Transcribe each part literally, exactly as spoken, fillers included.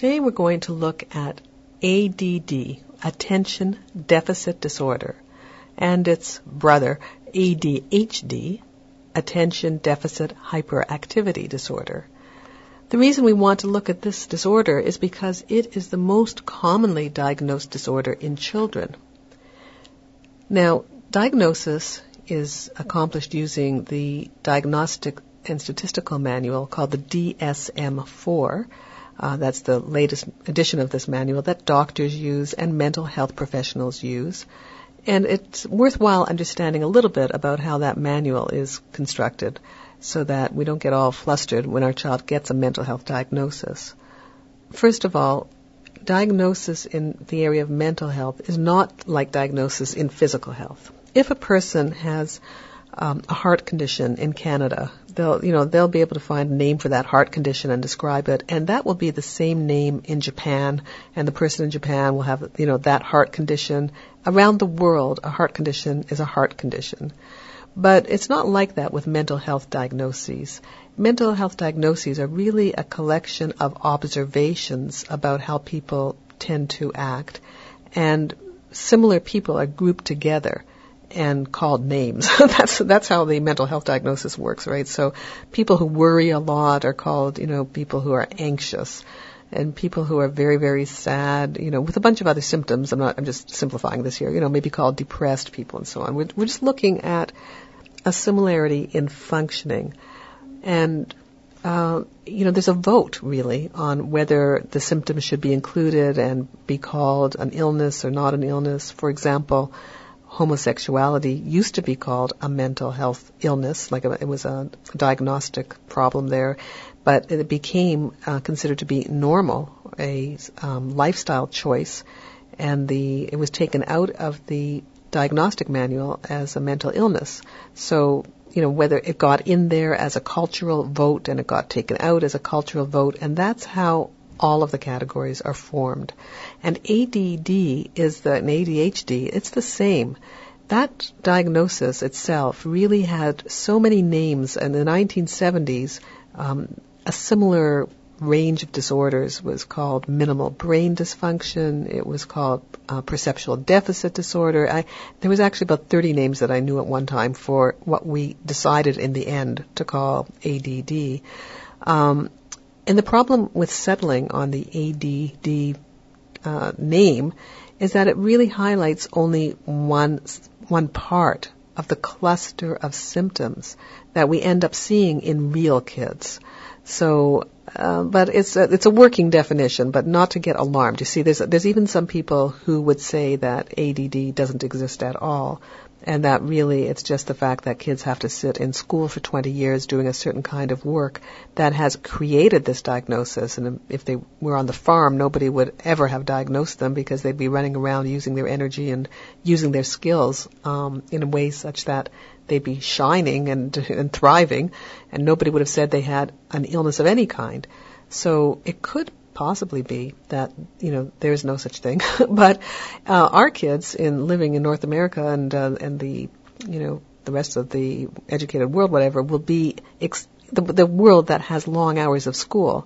Today we're going to look at A D D, Attention Deficit Disorder, and its brother, A D H D, Attention Deficit Hyperactivity Disorder. The reason we want to look at this disorder is because it is the most commonly diagnosed disorder in children. Now, diagnosis is accomplished using the Diagnostic and Statistical Manual called the D S M four. Uh, that's the latest edition of this manual that doctors use and mental health professionals use. And it's worthwhile understanding a little bit about how that manual is constructed so that we don't get all flustered when our child gets a mental health diagnosis. First of all, diagnosis in the area of mental health is not like diagnosis in physical health. If a person has um, a heart condition in Canada, they'll, you know, they'll be able to find a name for that heart condition and describe it, and that will be the same name in Japan, and the person in Japan will have, you know, that heart condition. Around the world, a heart condition is a heart condition. But it's not like that with mental health diagnoses. Mental health diagnoses are really a collection of observations about how people tend to act, and similar people are grouped together and called names. that's that's how the mental health diagnosis works, right? So people who worry a lot are called, you know, people who are anxious, and people who are very, very sad, you know, with a bunch of other symptoms. I'm not, I'm just simplifying this here, you know, maybe called depressed people and so on. We're, we're just looking at a similarity in functioning. And, uh, you know, there's a vote, really, on whether the symptoms should be included and be called an illness or not an illness. For example, homosexuality used to be called a mental health illness, like a, it was a diagnostic problem there, but it became uh, considered to be normal, a um, lifestyle choice, and the it was taken out of the diagnostic manual as a mental illness. So, you know, whether it got in there as a cultural vote and it got taken out as a cultural vote, and that's how all of the categories are formed. And A D D is the, and A D H D, it's the same. That diagnosis itself really had so many names. In the nineteen seventies, um, a similar range of disorders was called minimal brain dysfunction. It was called uh, perceptual deficit disorder. I, there was actually about thirty names that I knew at one time for what we decided in the end to call A D D. Um, and the problem with settling on the A D D uh, name is that it really highlights only one one part of the cluster of symptoms that we end up seeing in real kids. So, uh, but it's a, it's a working definition, but not to get alarmed. You see, there's there's even some people who would say that A D D doesn't exist at all, and that really it's just the fact that kids have to sit in school for twenty years doing a certain kind of work that has created this diagnosis. And if they were on the farm, nobody would ever have diagnosed them because they'd be running around using their energy and using their skills um, in a way such that they'd be shining and, and thriving, and nobody would have said they had an illness of any kind. So it could possibly be that, you know, there's no such thing. But uh, our kids in living in North America and uh, and the, you know, the rest of the educated world, whatever, will be ex- the, the world that has long hours of school.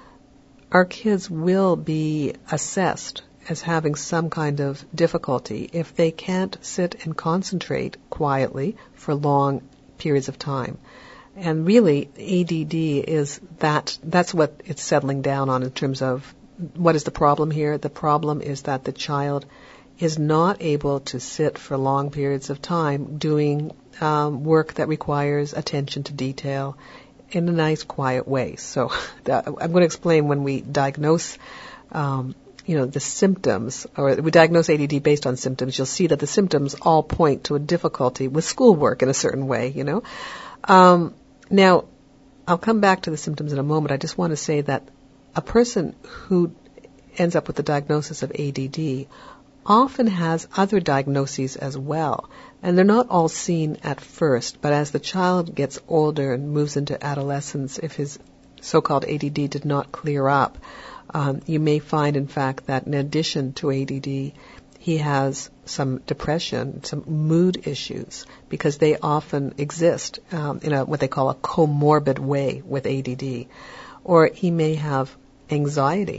Our kids will be assessed as having some kind of difficulty if they can't sit and concentrate quietly for long periods of time. And really, A D D is that, that's what it's settling down on in terms of what is the problem here. The problem is that the child is not able to sit for long periods of time doing um, work that requires attention to detail in a nice, quiet way. So that, I'm going to explain when we diagnose um, you know, the symptoms, or we diagnose A D D based on symptoms, you'll see that the symptoms all point to a difficulty with schoolwork in a certain way, you know. Um, now, I'll come back to the symptoms in a moment. I just want to say that a person who ends up with the diagnosis of A D D often has other diagnoses as well. And they're not all seen at first, but as the child gets older and moves into adolescence, if his so-called A D D did not clear up, Um, you may find, in fact, that in addition to A D D, he has some depression, some mood issues, because they often exist um, in a what they call a comorbid way with A D D. Or he may have anxiety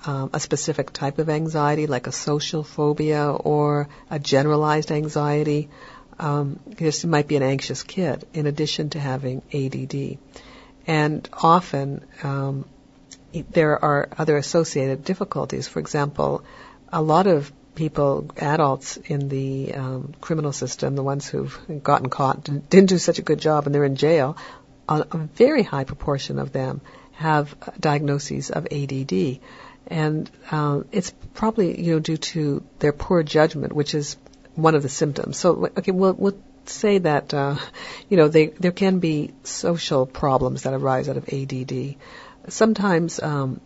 um, a specific type of anxiety, like a social phobia or a generalized anxiety. Um, this might be an anxious kid in addition to having A D D. And often um, there are other associated difficulties. For example, a lot of people, adults in the um, criminal system, the ones who've gotten caught, didn't do such a good job and they're in jail, a, a very high proportion of them have diagnoses of A D D. And uh, it's probably, you know, due to their poor judgment, which is one of the symptoms. So, okay, we'll, we'll say that, uh, you know, they, there can be social problems that arise out of A D D. Sometimes um,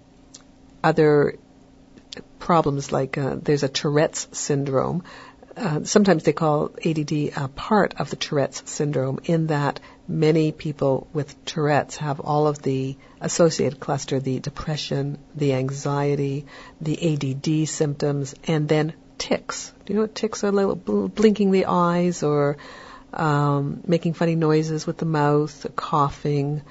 other problems like uh, there's a Tourette's syndrome. Uh, sometimes they call A D D a part of the Tourette's syndrome, in that many people with Tourette's have all of the associated cluster, the depression, the anxiety, the A D D symptoms, and then tics. Do you know what tics are? Like bl- blinking the eyes, or um, making funny noises with the mouth, coughing.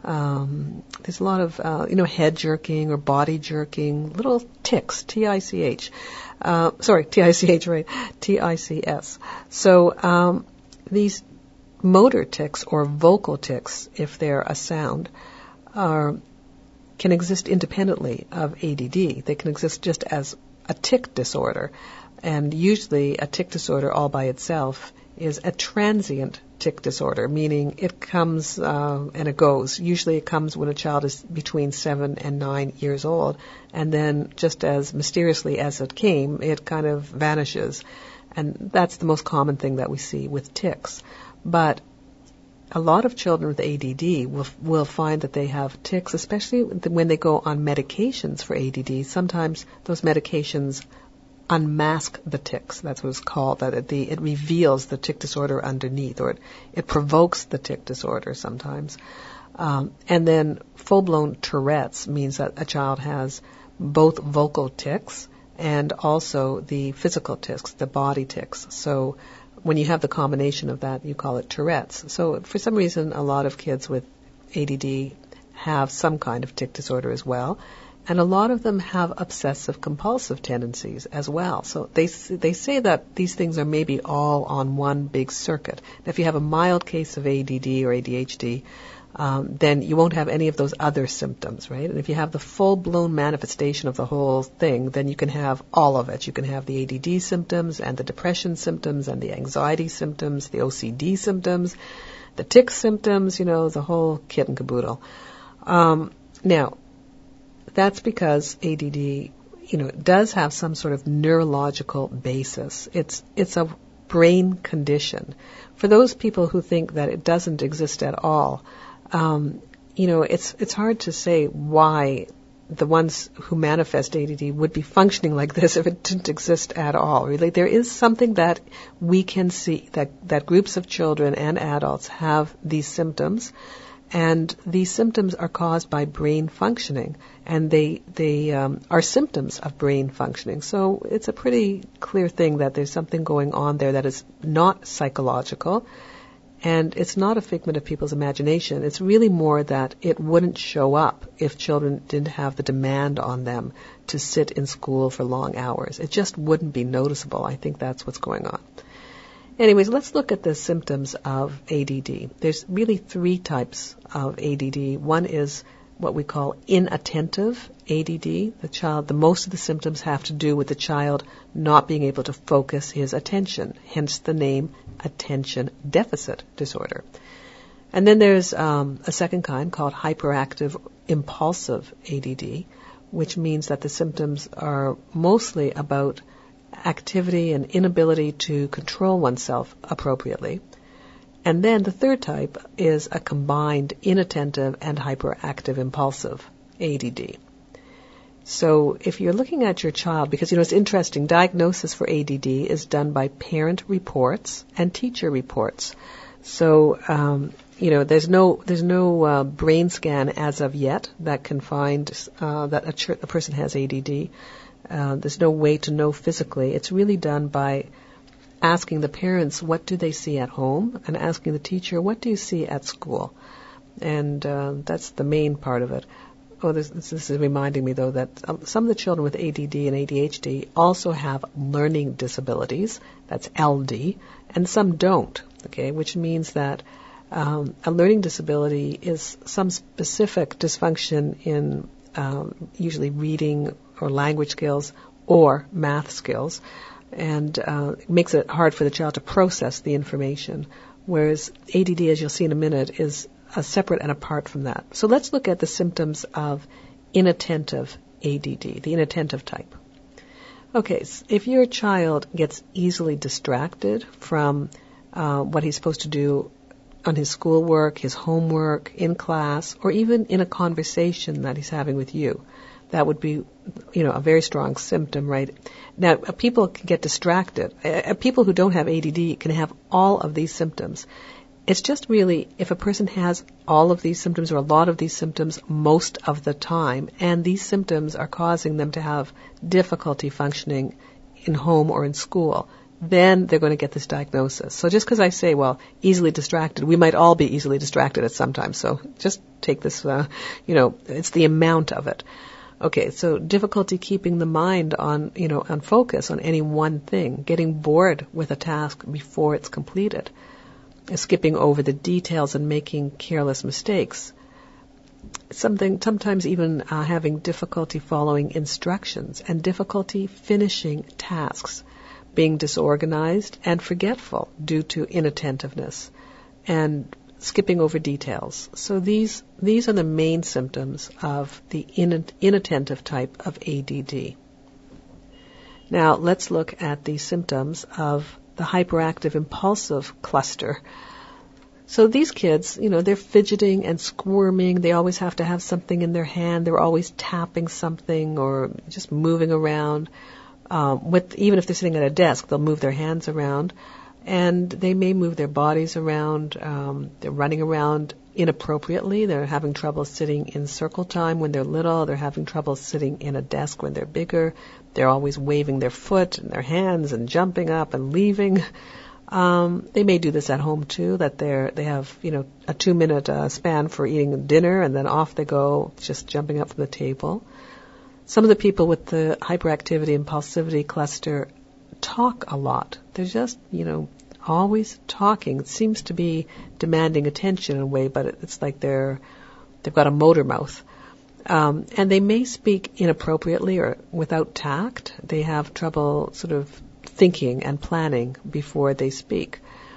Um, there's a lot of, uh, you know, head jerking or body jerking, little tics, T I C H. Uh, sorry, T I C H, right? T I C S. So um, these motor tics or vocal tics, if they're a sound, are, can exist independently of A D D. They can exist just as a tic disorder. And usually a tic disorder all by itself is a transient tic disorder, meaning it comes uh, and it goes. Usually it comes when a child is between seven and nine years old, and then just as mysteriously as it came, it kind of vanishes. And that's the most common thing that we see with tics. But a lot of children with A D D will will find that they have tics, especially when they go on medications for A D D. Sometimes those medications unmask the tics. That's what it's called. That it, the, it reveals the tic disorder underneath, or it, it provokes the tic disorder sometimes. Um, and then full-blown Tourette's means that a child has both vocal tics and also the physical tics, the body tics. So when you have the combination of that, you call it Tourette's. So for some reason, a lot of kids with A D D have some kind of tic disorder as well. And a lot of them have obsessive compulsive tendencies as well. So they they say that these things are maybe all on one big circuit. Now, if you have a mild case of A D D or A D H D, um, then you won't have any of those other symptoms, right? And if you have the full-blown manifestation of the whole thing, then you can have all of it. You can have the A D D symptoms and the depression symptoms and the anxiety symptoms, the O C D symptoms, the tic symptoms, you know, the whole kit and caboodle. Um, now, that's because A D D, you know, does have some sort of neurological basis. It's it's a brain condition. For those people who think that it doesn't exist at all, um, you know, it's it's hard to say why the ones who manifest A D D would be functioning like this if it didn't exist at all. Really, there is something that we can see, that that groups of children and adults have these symptoms. And these symptoms are caused by brain functioning, and they they um, are symptoms of brain functioning. So it's a pretty clear thing that there's something going on there that is not psychological, and it's not a figment of people's imagination. It's really more that it wouldn't show up if children didn't have the demand on them to sit in school for long hours. It just wouldn't be noticeable. I think that's what's going on. Anyways, let's look at the symptoms of A D D. There's really three types of A D D. One is what we call inattentive A D D. The child, the most of the symptoms have to do with the child not being able to focus his attention, hence the name attention deficit disorder. And then there's um, a second kind called hyperactive impulsive A D D, which means that the symptoms are mostly about activity and inability to control oneself appropriately. And then the third type is a combined inattentive and hyperactive impulsive A D D. So if you're looking at your child, because, you know, it's interesting, diagnosis for A D D is done by parent reports and teacher reports. So, um, you know, there's no there's no uh, brain scan as of yet that can find uh, that a, ch- a person has A D D. Uh, there's no way to know physically. It's really done by asking the parents, what do they see at home, and asking the teacher, what do you see at school? And uh, that's the main part of it. oh, this, this is reminding me, though, that um, some of the children with A D D and A D H D also have learning disabilities, that's L D, and some don't, okay, which means that um, a learning disability is some specific dysfunction in um, usually reading or language skills or math skills, and uh, it makes it hard for the child to process the information, whereas A D D, as you'll see in a minute, is uh, separate and apart from that. So let's look at the symptoms of inattentive A D D, the inattentive type. Okay, so if your child gets easily distracted from uh, what he's supposed to do on his schoolwork, his homework, in class, or even in a conversation that he's having with you, that would be, you know, a very strong symptom, right? Now, uh, people can get distracted. Uh, people who don't have A D D can have all of these symptoms. It's just really, if a person has all of these symptoms or a lot of these symptoms most of the time, and these symptoms are causing them to have difficulty functioning in home or in school, then they're going to get this diagnosis. So just because I say, well, easily distracted, we might all be easily distracted at some time. So just take this, uh, you know, it's the amount of it. Okay, so difficulty keeping the mind on, you know, on focus on any one thing, getting bored with a task before it's completed, skipping over the details and making careless mistakes. Something, sometimes even uh, having difficulty following instructions and difficulty finishing tasks, being disorganized and forgetful due to inattentiveness, and skipping over details. So these these are the main symptoms of the inattentive type of A D D. Now let's look at the symptoms of the hyperactive impulsive cluster. So these kids, you know, they're fidgeting and squirming. They always have to have something in their hand. They're always tapping something or just moving around. Um, with even if they're sitting at a desk, they'll move their hands around. And they may move their bodies around. Um, they're running around inappropriately. They're having trouble sitting in circle time when they're little. They're having trouble sitting in a desk when they're bigger. They're always waving their foot and their hands and jumping up and leaving. Um, they may do this at home too. That they're they have you know a two-minute uh, span for eating dinner and then off they go, just jumping up from the table. Some of the people with the hyperactivity impulsivity cluster talk a lot. They're just, you know, always talking. It seems to be demanding attention in a way, but it's like they're, they've got a motor mouth. Um, and they may speak inappropriately or without tact. They have trouble sort of thinking and planning before they speak.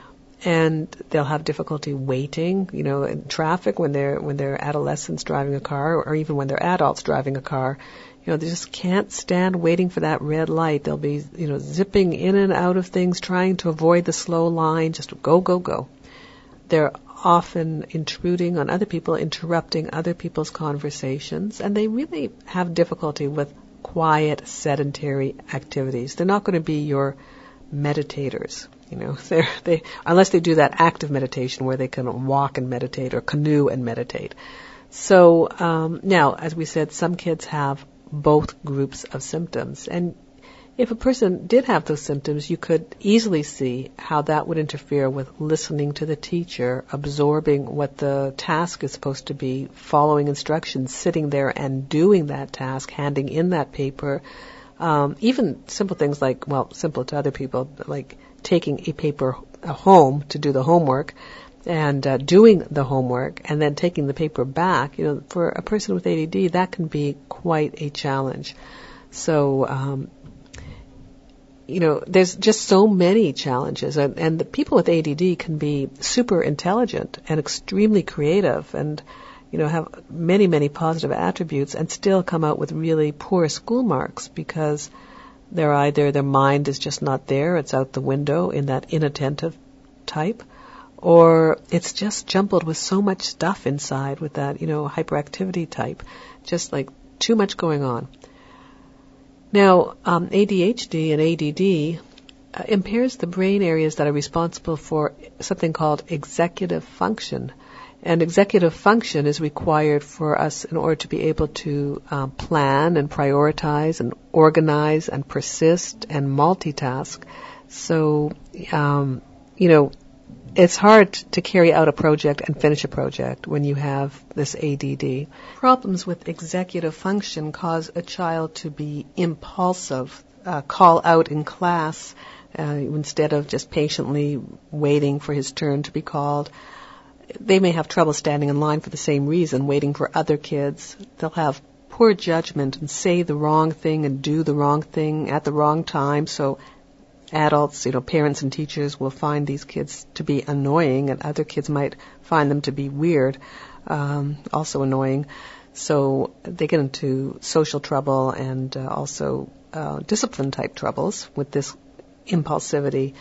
And they'll have difficulty waiting, you know, in traffic when they're, when they're adolescents driving a car, or even when they're adults driving a car. You know, they just can't stand waiting for that red light. They'll be, you know, zipping in and out of things, trying to avoid the slow line, just go, go, go. They're often intruding on other people, interrupting other people's conversations, and they really have difficulty with quiet, sedentary activities. They're not going to be your meditators, you know, they're, they, unless they do that active meditation where they can walk and meditate or canoe and meditate. So um, now, as we said, some kids have both groups of symptoms. And if a person did have those symptoms, you could easily see how that would interfere with listening to the teacher, absorbing what the task is supposed to be, following instructions, sitting there and doing that task, handing in that paper. Um, even simple things like, well, simple to other people, like taking a paper home to do the homework, and uh, doing the homework and then taking the paper back, you know, for a person with A D D, that can be quite a challenge. So, um, you know, there's just so many challenges, and, and the people with A D D can be super intelligent and extremely creative and, you know, have many, many positive attributes and still come out with really poor school marks because they're either, their mind is just not there, it's out the window in that inattentive type, or it's just jumbled with so much stuff inside with that, you know, hyperactivity type, just like too much going on. Now, um, A D H D and A D D uh, impairs the brain areas that are responsible for something called executive function. And executive function is required for us in order to be able to um, plan and prioritize and organize and persist and multitask. So, um, you know, it's hard to carry out a project and finish a project when you have this A D D. Problems with executive function cause a child to be impulsive, uh, call out in class uh, instead of just patiently waiting for his turn to be called. They may have trouble standing in line for the same reason, waiting for other kids. They'll have poor judgment and say the wrong thing and do the wrong thing at the wrong time. So adults, you know, parents and teachers will find these kids to be annoying, and other kids might find them to be weird, um, also annoying. So they get into social trouble and uh, also uh, discipline-type troubles with this impulsivity.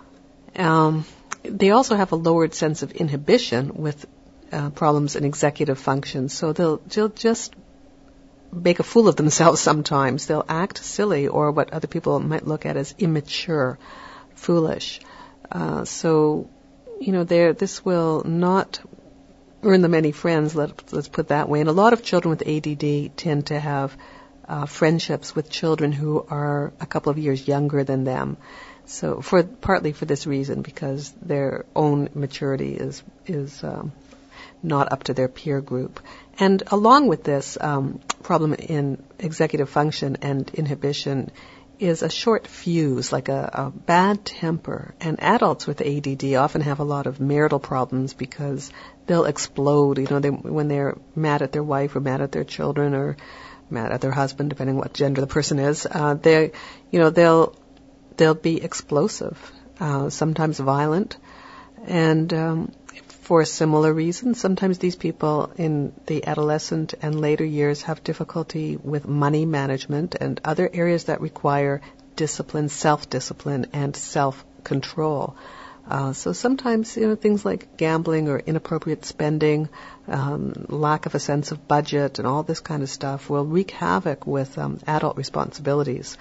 Um, they also have a lowered sense of inhibition with uh, problems in executive function, so they'll, they'll just make a fool of themselves sometimes. They'll act silly or what other people might look at as immature, foolish. Uh, so, you know, there this will not earn them any friends, let, let's put it that way. And a lot of children with A D D tend to have uh, friendships with children who are a couple of years younger than them. So for partly for this reason, because their own maturity is is um, not up to their peer group. And along with this um, problem in executive function and inhibition is a short fuse, like a, a bad temper. And adults with A D D often have a lot of marital problems because they'll explode, you know, they, when they're mad at their wife or mad at their children or mad at their husband, depending on what gender the person is. Uh, they, you know, they'll they'll be explosive, uh, sometimes violent, and um, for a similar reason, sometimes these people in the adolescent and later years have difficulty with money management and other areas that require discipline, self-discipline, and self-control. Uh, so sometimes, you know, things like gambling or inappropriate spending, um, lack of a sense of budget, and all this kind of stuff will wreak havoc with um, adult responsibilities.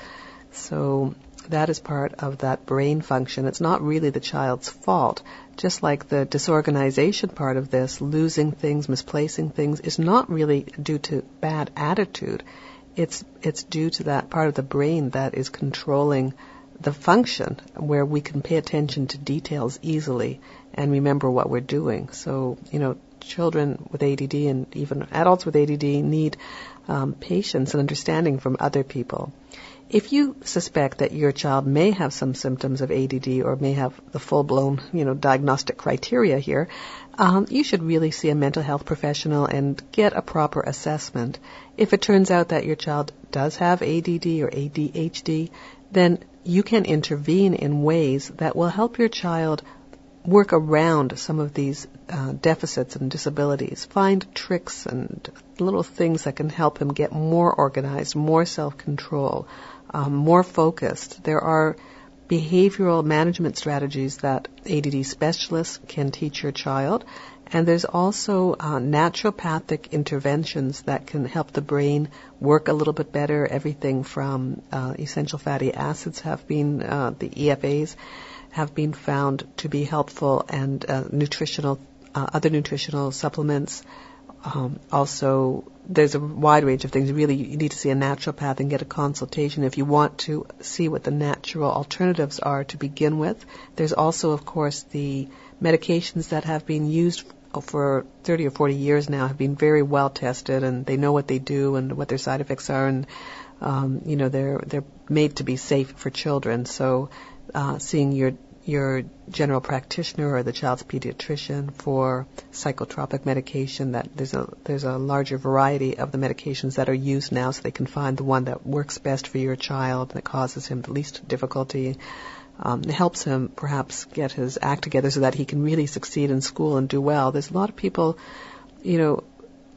So that is part of that brain function. It's not really the child's fault. Just like the disorganization part of this, losing things, misplacing things, is not really due to bad attitude. It's it's due to that part of the brain that is controlling the function, where we can pay attention to details easily and remember what we're doing. So, you know, children with A D D and even adults with A D D need um, patience and understanding from other people. If you suspect that your child may have some symptoms of A D D or may have the full-blown, you know, diagnostic criteria here, um, you should really see a mental health professional and get a proper assessment. If it turns out that your child does have A D D or A D H D, then you can intervene in ways that will help your child work around some of these uh, deficits and disabilities. Find tricks and little things that can help him get more organized, more self-control, um, more focused. There are behavioral management strategies that A D D specialists can teach your child, and there's also uh, naturopathic interventions that can help the brain work a little bit better. Everything from uh, essential fatty acids have been, uh, the E F As, have been found to be helpful, and uh, nutritional, uh, other nutritional supplements. Um, also, there's a wide range of things. Really, you need to see a naturopath and get a consultation if you want to see what the natural alternatives are to begin with. There's also, of course, the medications that have been used for thirty or forty years now have been very well tested, and they know what they do and what their side effects are, and um, you know they're they're made to be safe for children. So, uh, seeing your your general practitioner or the child's pediatrician for psychotropic medication, that there's a there's a larger variety of the medications that are used now, so they can find the one that works best for your child and that causes him the least difficulty. Um, it helps him perhaps get his act together so that he can really succeed in school and do well. There's a lot of people, you know,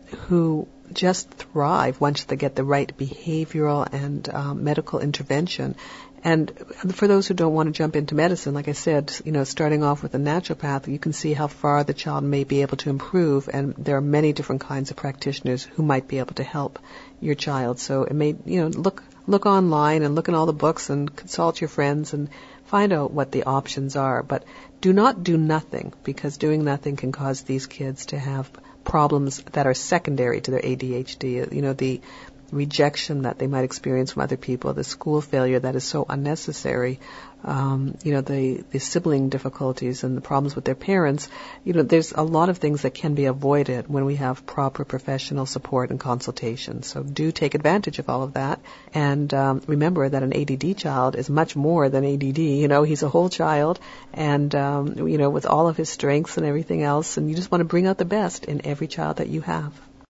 who just thrive once they get the right behavioral and um, medical intervention. And for those who don't want to jump into medicine, like I said, you know, starting off with a naturopath, you can see how far the child may be able to improve, and there are many different kinds of practitioners who might be able to help your child. So it may, you know, look look online and look in all the books and consult your friends and find out what the options are. But do not do nothing, because doing nothing can cause these kids to have problems that are secondary to their A D H D. You know, the rejection that they might experience from other people, the school failure that is so unnecessary, um, you know, the, the sibling difficulties and the problems with their parents, you know, there's a lot of things that can be avoided when we have proper professional support and consultation. So do take advantage of all of that. And um, remember that an A D D child is much more than A D D. You know, he's a whole child, and, um, you know, with all of his strengths and everything else, and you just want to bring out the best in every child that you have.